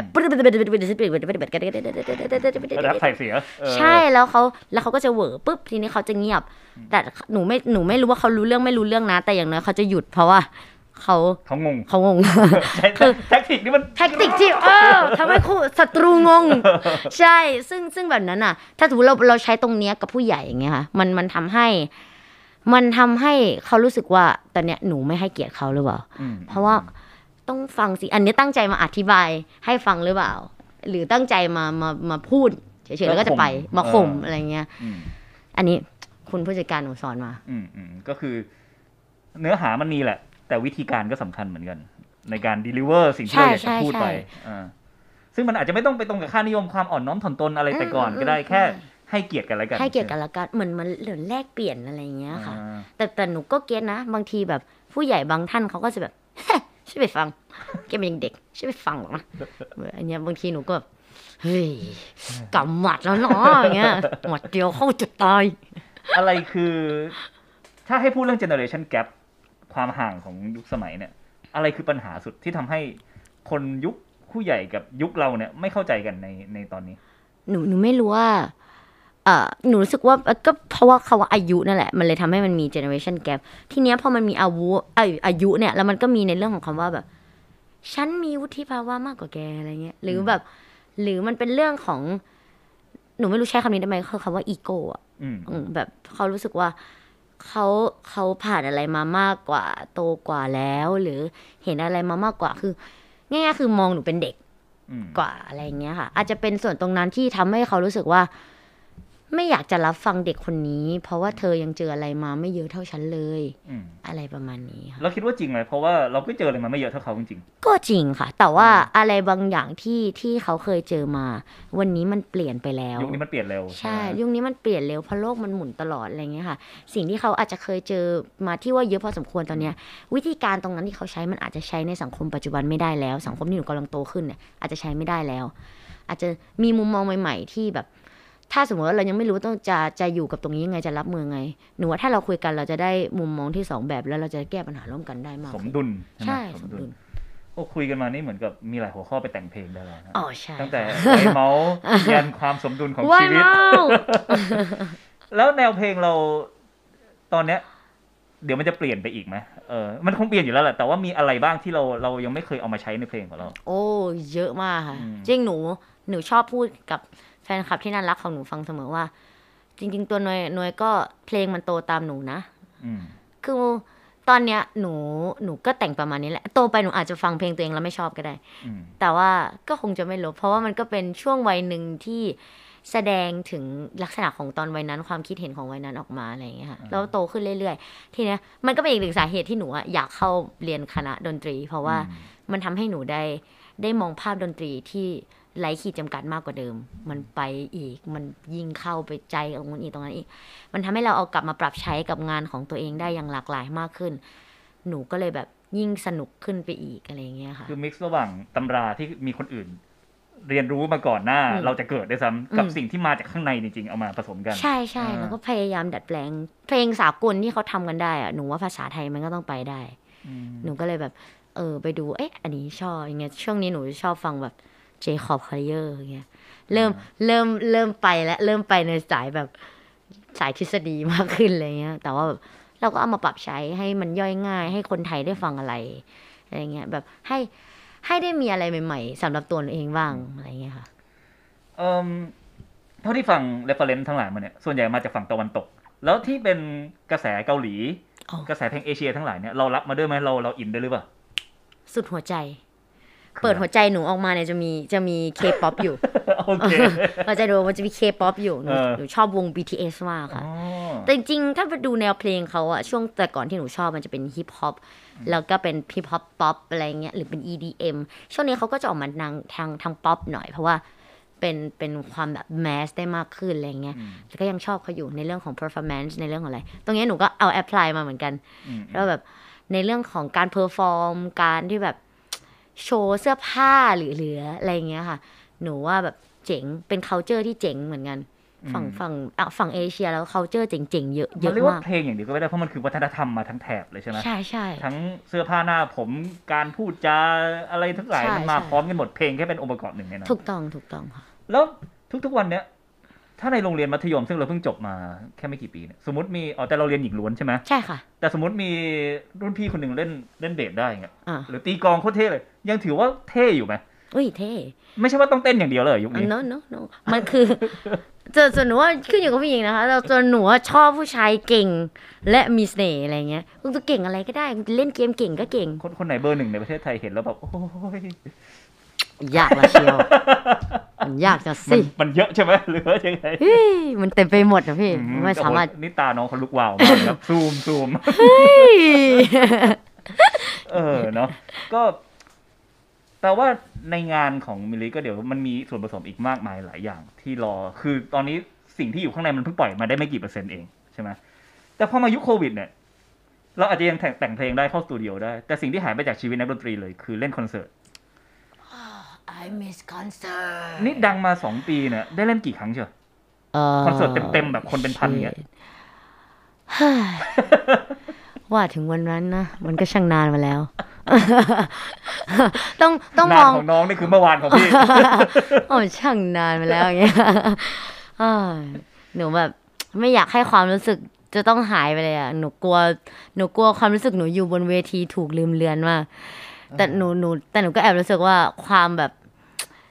รับใส่เสียใช่แล้วเขาก็จะเหวอปุ๊บทีนี้เขาจะเงียบแต่หนูไม่รู้ว่าเขารู้เรื่องไม่รู้เรื่องนะแต่อย่างน้อยเขาจะหยุดเพราะว่าเขางงคือแท็กติกนี่มันแท็กติกที่ทำให้คู่ศัตรูงงใช่ซึ่งแบบนั้นอ่ะถ้าสมมติเราใช้ตรงเนี้ยกับผู้ใหญ่อย่างเงี้ยค่ะมันทำให้เขารู้สึกว่าตอนเนี้ยหนูไม่ให้เกียรติเขาหรือเปล่าเพราะว่าต้องฟังสิอันนี้ตั้งใจมาอธิบายให้ฟังหรือเปล่าหรือตั้งใจมาพูดเฉยๆแล้วก็จะไปมาข่มอะไรเงี้ยอันนี้คุณผู้จัดการหนูสอนมาก็คือเนื้อหามันมีแหละแต่วิธีการก็สำคัญเหมือนกันในการ deliver สิ่งที่เราอยากจะพูดไปซึ่งมันอาจจะไม่ต้องไปตรงกับค่านิยมความอ่อนน้อมถ่อมตนอะไรแต่ก่อนก็ได้แค่ให้เกียรติกันแล้วกันให้เกียรติกันแล้วกันเหมือนเหลือแลกเปลี่ยนอะไรอย่างเงี้ยค่ะแต่หนูก็เก็ตนะบางทีแบบผู้ใหญ่บางท่านเขาก็จะแบบช่วยไปฟังแกเป็นยังเด็กช่วยไปฟังหรอกนะอันเนี้ยบางทีหนูก็เฮ้ยกำหมัดแล้วเนาะอย่างเงี้ยหมัดเดียวเข้าจุดตายอะไรคือถ้าให้พูดเรื่อง generation gap ความห่างของยุคสมัยเนี่ยอะไรคือปัญหาสุดที่ทำให้คนยุคผู้ใหญ่กับยุคเราเนี่ยไม่เข้าใจกันในตอนนี้หนูไม่รู้ว่าหนูรู้สึกว่าก็เพราะว่าคำว่าอายุนั่นแหละมันเลยทำให้มันมี generation gap ทีเนี้ยพอมันมีอายุเนี่ยแล้วมันก็มีในเรื่องของคำว่าแบบฉันมีวุฒิภาวะมากกว่าแกอะไรเงี้ยหรือแบบหรือมันเป็นเรื่องของหนูไม่รู้ใช้คำนี้ได้ไหมคือคำว่าอีโก้อะแบบเขารู้สึกว่าเขาเขาผ่านอะไรมามากกว่าโตกว่าแล้ว หรือเห็นอะไรมามากกว่าคือง่ายๆคือมองหนูเป็นเด็กกว่าอะไรอย่างเงี้ยค่ะ อาจจะเป็นส่วนตรงนั้นที่ทำให้เขารู้สึกว่า ไม่อยากจะรับฟังเด็กคนนี้ เพราะว่าเธอยังเจออะไรมาไม่เยอะเท่าฉันเลยอะไรประมาณนี้ค่ะเราคิดว่าจริงไหมเพราะว่าเราก็เจออะไรมาไม่เยอะเท่าเขาจริงก็จริงค่ะ แต่ว่าอะไรบางอย่างที่เขาเคยเจอมา วันนี้มันเปลี่ยนไปแล้วยุคนี้มันเปลี่ยนเร็วใช่ยุคนี้มันเปลี่ยนเร็วเพราะโลกมันหมุนตลอดอะไรเงี้ยค่ะ สิ่งที่เขาอาจจะเคยเจอมาที่ว่าเยอะพอสมควรตอนเนี้ยวิธีการตรงนั้นที่เขาใช้มันอาจจะใช้ในสังคมปัจจุบันไม่ได้แล้วสังคมที่หนูกำลังโตขึ้นเนี่ยอาจจะใช้ไม่ได้แล้ว อาจจะมีมุมมองใหม่ๆที่แบบถ้าสมมติว่าเรายังไม่รู้ต้องจะอยู่กับตรงนี้ยังไงจะรับมือไงหนูว่าถ้าเราคุยกันเราจะได้มุมมองที่2แบบแล้วเราจะแก้ปัญหาร่วมกันได้มากสมดุลใช่สมดุลโอ้คุยกันมานี่เหมือนกับมีหลายหัวข้อไปแต่งเพลงได้แล้วนะอ๋อใช่ตั้งแต่ไวเมาส์ยันความสมดุลของชีวิตแล้วแนวเพลงเราตอนเนี้ยเดี๋ยวมันจะเปลี่ยนไปอีกไหมมันคงเปลี่ยนอยู่แล้วแหละแต่ว่ามีอะไรบ้างที่เรายังไม่เคยเอามาใช้ในเพลงของเราโอ้เยอะมากค่ะจริงหนูชอบพูดกับแฟนคลับที่น่ารักของหนูฟังเสมอว่าจริงๆตัวนวยก็เพลงมันโตตามหนูนะคือตอนเนี้ยหนูก็แต่งประมาณนี้แหละโตไปหนูอาจจะฟังเพลงตัวเองแล้วไม่ชอบก็ได้แต่ว่าก็คงจะไม่ลบเพราะว่ามันก็เป็นช่วงวัยหนึ่งที่แสดงถึงลักษณะของตอนวัยนั้นความคิดเห็นของวัยนั้นออกมาอะไรอย่างเงี้ยค่ะแล้วโตขึ้นเรื่อยๆทีเนี้ยมันก็เป็นอีกหนึ่งสาเหตุที่หนูอยากเข้าเรียนคณะดนตรีเพราะว่ามันทำให้หนูได้มองภาพดนตรีที่ไร้ขีดจำกัดมากกว่าเดิมมันไปอีกมันยิ่งเข้าไปใจตรงนั้นอีกมันทำให้เราเอากลับมาปรับใช้กับงานของตัวเองได้อย่างหลากหลายมากขึ้นหนูก็เลยแบบยิ่งสนุกขึ้นไปอีกอะไรเงี้ยค่ะคือมิกซ์ระหว่างตำราที่มีคนอื่นเรียนรู้มาก่อนหน้าเราจะเกิดได้ซ้ำกับสิ่งที่มาจากข้างในจริงๆเอามาผสมกันใช่ๆแล้วก็พยายามดัดแปลงเพลงสากลที่เขาทำกันได้อะหนูว่าภาษาไทยมันก็ต้องไปได้หนูก็เลยแบบไปดูอันนี้ชอบอย่างเงี้ยช่วงนี้หนูชอบฟังแบบเจคอบคาริเออร์อย่างเงี้ยเริ่มไปแล้วเริ่มไปในสายแบบสายทฤษฎีมากขึ้นอะไรเงี้ยแต่ว่าแบบเราก็เอามาปรับใช้ให้มันย่อยง่ายให้คนไทยได้ฟังอะไรเงี้ยแบบให้ได้มีอะไรใหม่ๆสำหรับตัวเองบ้างอะไรเงี้ยค่ะเท่าที่ฟัง reference ทั้งหลายมาเนี่ยส่วนใหญ่มาจากฝั่งตะวันตกแล้วที่เป็นกระแสเกาหลีกระแสเพลงเอเชียทั้งหลายเนี่ยเรารับมาด้วยไหมเราอินด้วยหรือเปล่าสุดหัวใจเปิดหัวใจหนูออกมาเนี่ยจะมี K-pop อยู่โอเคหัวใจหนูมันจะมี K-pop อยู่หนูชอบวง BTS มากค่ะแต่จริงๆถ้าไปดูแนวเพลงเขาอะช่วงแต่ก่อนที่หนูชอบมันจะเป็นฮิปฮอปแล้วก็เป็นฮิปฮอปป๊อปอะไรเงี้ยหรือเป็น EDM ช่วงนี้เขาก็จะออกมาทางป๊อปหน่อยเพราะว่าเป็นความแบบแมสได้มากขึ้นอะไรเงี้ยแต่ก็ยังชอบเขาอยู่ในเรื่องของ performance ในเรื่องของอะไรตรงนี้หนูก็เอา apply มาเหมือนกันแล้วแบบในเรื่องของการ perform การที่แบบโชว์เสื้อผ้าหรืออะไรเงี้ยค่ะหนูว่าแบบเจ๋งเป็น culture ที่เจ๋งเหมือนกันฝั่งเอเชียแล้ว culture เจ๋งๆเยอะมากมันเรียกว่าเพลงอย่างเดียวก็ไม่ได้เพราะมันคือวัฒนธรรมมาทั้งแถบเลยใช่ไหมใช่ทั้งเสื้อผ้าหน้าผมการพูดจาอะไรทั้งหลายมันมาพร้อมกันหมดเพลงแค่เป็นองค์ประกอบหนึ่งเนี่ยนะถูกต้องค่ะแล้วทุกๆวันเนี้ยถ้าในโรงเรียนมัธยมซึ่งเราเพิ่งจบมาแค่ไม่กี่ปีเนี่ยสมมติมีแต่เราเรียนหญิงล้วนใช่ไหมใช่ค่ะแต่สมมติมีรุ่นพี่คนหนึ่งเล่นเบสได้เงี้ยหรือตีกลองโคตรเท่เลยยังถือว่าเท่อยู่ไหมอุ้ยเท่ไม่ใช่ว่าต้องเต้นอย่างเดียวเลยยุคนี้ no มันคือส่วนหนูว่าขึ้นอยู่กับผู้หญิงนะคะส่วนหนูว่าชอบผู้ชายเก่งและมีเสน่ห์อะไรเงี้ยคุณจะเก่งอะไรก็ได้เล่นเกมเก่งก็เก่งคนไหนเบอร์ 1ในประเทศไทยเห็นแล้วแบบโอ้ยยากละเชียวมันยากจะสิมันเยอะใช่ไหมหรือว่ายังไงมันเต็มไปหมดนะพี่ไม่สามารถนี่ตาน้องเขาลุกวาวมากครับซูมเนาะก็แปลว่าในงานของมิลลิก็เดี๋ยวมันมีส่วนผสมอีกมากมายหลายอย่างที่รอคือตอนนี้สิ่งที่อยู่ข้างในมันเพิ่งปล่อยมาได้ไม่กี่เปอร์เซ็นต์เองใช่ไหมแต่พอมายุคโควิดเนี่ยเราอาจจะยังแต่งเพลงได้เข้าสตูดิโอได้แต่สิ่งที่หายไปจากชีวิตนักดนตรีเลยคือเล่นคอนเสิร์ต I miss concert นี่ดังมา2 ปีเนี่ยได้เล่นกี่ครั้งเชียวคอนเสิร์ตเต็มๆแบบคนเป็นพันเนี่ยว่าถึงวันนั้นนะมันก็ช่างนานมาแล้วต้องมองของน้องนี่คือเมื่อวานของพี่ช่างนานมาแล้วอย่างเงี้ยหนูแบบไม่อยากให้ความรู้สึกจะต้องหายไปเลยอ่ะหนูกลัวความรู้สึกหนูอยู่บนเวทีถูกลืมเลือนมากแต่หนูก็แอบรู้สึกว่าความแบบ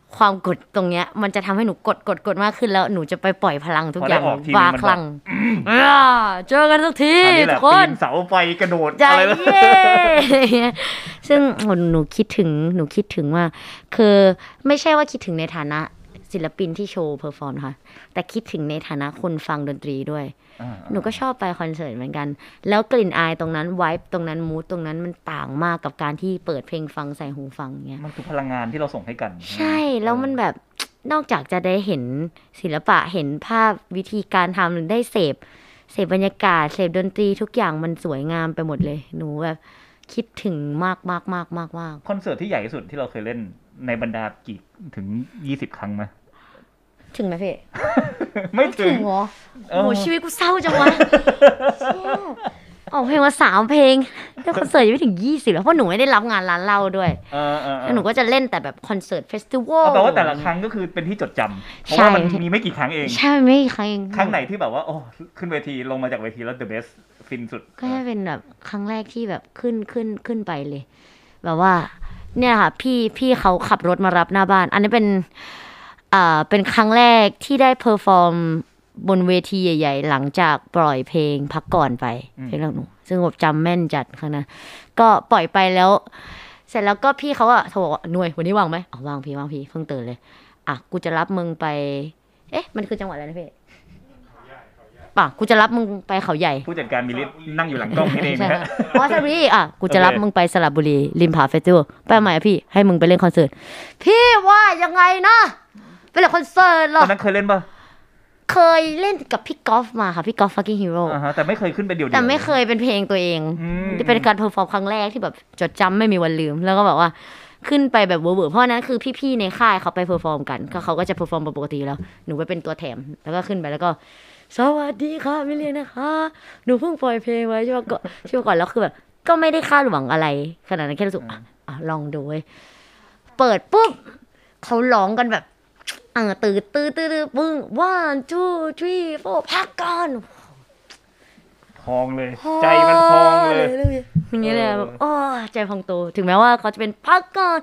ความกดตรงเนี้ยมันจะทำให้หนูกดมากขึ้นแล้วหนูจะไปปล่อยพลังทุกอย่างบ้าคลั่งเจอกันสักทีทุกคนปีนเสาไฟกระโดดใจอะไรเย่ซึ่งหนูคิดถึงว่าคือไม่ใช่ว่าคิดถึงในฐานะศิลปินที่โชว์เพอร์ฟอร์มค่ะแต่คิดถึงในฐานะคนฟังดนตรีด้วยหนูก็ชอบไปคอนเสิร์ตเหมือนกันแล้วกลิ่นอายตรงนั้นไวบ์ตรงนั้นมูดตรงนั้นมันต่างมากกับการที่เปิดเพลงฟังใส่หูฟังเงี้ยมันคือพลังงานที่เราส่งให้กันใช่แล้วมันแบบนอกจากจะได้เห็นศิลปะเห็นภาพวิธีการทำหรือได้เสพบรรยากาศเสพดนตรีทุกอย่างมันสวยงามไปหมดเลยหนูแบบคิดถึงมากคอนเสิร์ตที่ใหญ่ที่สุดที่เราเคยเล่นในบรรดากี่ถึง20 ครั้งไหมถึงไหมพี่ไม่ถึงเหรอโอ้โหชีวิตกูเศร้าจังวะออกเพลงมา3 เพลงแล้วคอนเสิร์ตยังไม่ถึง20แล้วเพราะหนูไม่ได้รับงานร้านเหล้าด้วยแล้วหนูก็จะเล่นแต่แบบคอนเสิร์ตเฟสติวัลแปลว่าแต่ละครั้งก็คือเป็นที่จดจำเพราะว่ามันมีไม่กี่ครั้งเองใช่ไม่กี่ครั้งเองครั้งไหนที่แบบว่าโอ้ขึ้นเวทีลงมาจากเวทีแล้ว the best ฟินสุดก็จะเป็นแบบครั้งแรกที่แบบขึ้นไปเลยแบบว่าเนี่ยค่ะพี่เขาขับรถมารับหน้าบ้านอันนี้เป็นครั้งแรกที่ได้เพอร์ฟอร์มบนเวทีใหญ่ๆหลังจากปล่อยเพลงพักก่อนไปเพลงแรกหนูซึ่งผมจำแม่นจัดครั้งนั้นก็ปล่อยไปแล้วเสร็จแล้วก็พี่เขาอะโทรบอกว่าหน่วยวันนี้ว่างไหมอ๋อว่างพี่เพิ่งตื่นเลยอ่ะกูจะรับมึงไปเอ๊ะมันคือจังหวัดอะไรนะพี่ป่ะกูจะรับมึงไปเขาใหญ่ผู้จัดการมิลินั่งอยู่หลังกล้องนี่เองนะอ๋อสระบุรีอ่ะกูจะรับมึงไปสระบุรีริมผาเฟสติวัลไปไหมพี่ให้มึงไปเล่นคอนเสิร์ตพี่ว่ายังไงนะไปเล่นคอนเสิร์ตหรอตอนนั้นเคยเล่นป่ะเคยเล่นกับพี่กอล์ฟมาค่ะพี่กอล์ฟ fucking hero แต่ไม่เคยขึ้นไปเดี่ยวแต่ไม่เคยเป็นเพลงตัวเองที่เป็นการเพอร์ฟอร์มครั้งแรกที่แบบจดจำไม่มีวันลืมแล้วก็แบบว่าขึ้นไปแบบเวอร์เพราะนั้นคือพี่ๆในค่ายเขาไปเพอร์ฟอร์มกันเขาก็จะเพอร์ฟอร์มปกติแล้วหนูไปเป็นตัวแถมแล้วก็ขึ้นไปแล้วก็สวัสดีค่ะมิเลียนะคะหนูเพิ่งปล่อยเพลงไว้ช่วงก่อนแล้วคือแบบก็ไม่ได้คาดหวังอะไรขนาดนั้นแค่รู้สึกลองดูเว้ยเปิดปุ๊บเขาร้องกันแบบตื่นปึ้ง 1 2 3 4พักก่อนพองเลยใจมันพองเลยอย่างเงี้ยเลยแบบโอ้ใจพองโตถึงแม้ว่าเขาจะเป็นพักก่อน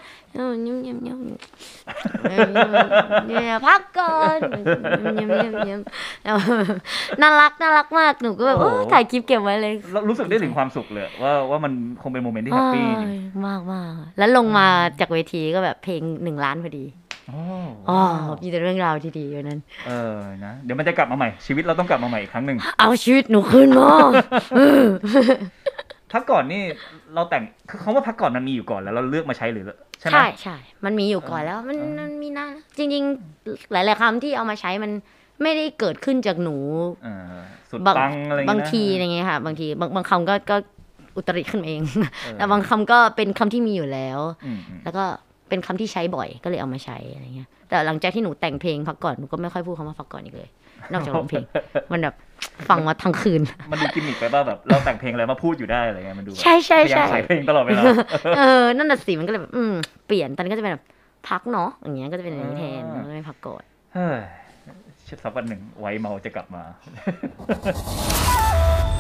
เนี่ยพักก่อนน่ารักมากหนูก็แบบถ่ายคลิปเก็บไว้เลยรู้สึกได้ถึงความสุขเลยว่ามันคงเป็นโมเมนต์ที่แฮปปี้มากแล้วลงมาจากเวทีก็แบบเพลง1 ล้านพอดีมีแต่เรื่องราวที่ดีอยู่นั้นนะเดี๋ยวมันจะกลับมาใหม่ชีวิตเราต้องกลับมาใหม่อีกครั้งหนึ่งเอาชีวิตหนูขึ้นมาพักก่อนนี่เราแต่งคือคำว่าพักก่อนมันมีอยู่ก่อนแล้วเราเลือกมาใช้หรือใช่ไหมใช่มันมีอยู่ก่อนแล้วมันมีนะจริงๆหลายๆคำที่เอามาใช้มันไม่ได้เกิดขึ้นจากหนูสุดปังอะไรบางทีอะไรเงี้ยค่ะบางทีบางคำก็อุตริขึ้นเองแต่บางคำก็เป็นคำที่มีอยู่แล้วแล้วก็เป็นคำที่ใช้บ่อยก็เลยเอามาใช้อะไรเงี้ยแต่หลังจากที่หนูแต่งเพลงพักก่อนหนูก็ไม่ค่อยพูดคำว่าพักก่อนอีกเลยนอกจากร้องเพลงมันแบบฟังมาทั้งคืนมันดูกิมมิคไปป่ะแบบเราแต่งเพลงอะไรมาพูดอยู่ได้อะไรเงี้ยมันดูใช่พยายามขายเพลงตลอดเวลานั่นน่ะสิมันก็เลยแบบเปลี่ยนตอนนี้ก็จะเป็นแบบพักเนาะอย่างเงี้ยก็จะเป็นอย่างนี้แทนไม่พักก่อนสักวันหนึ่งไว้เมาจะกลับมา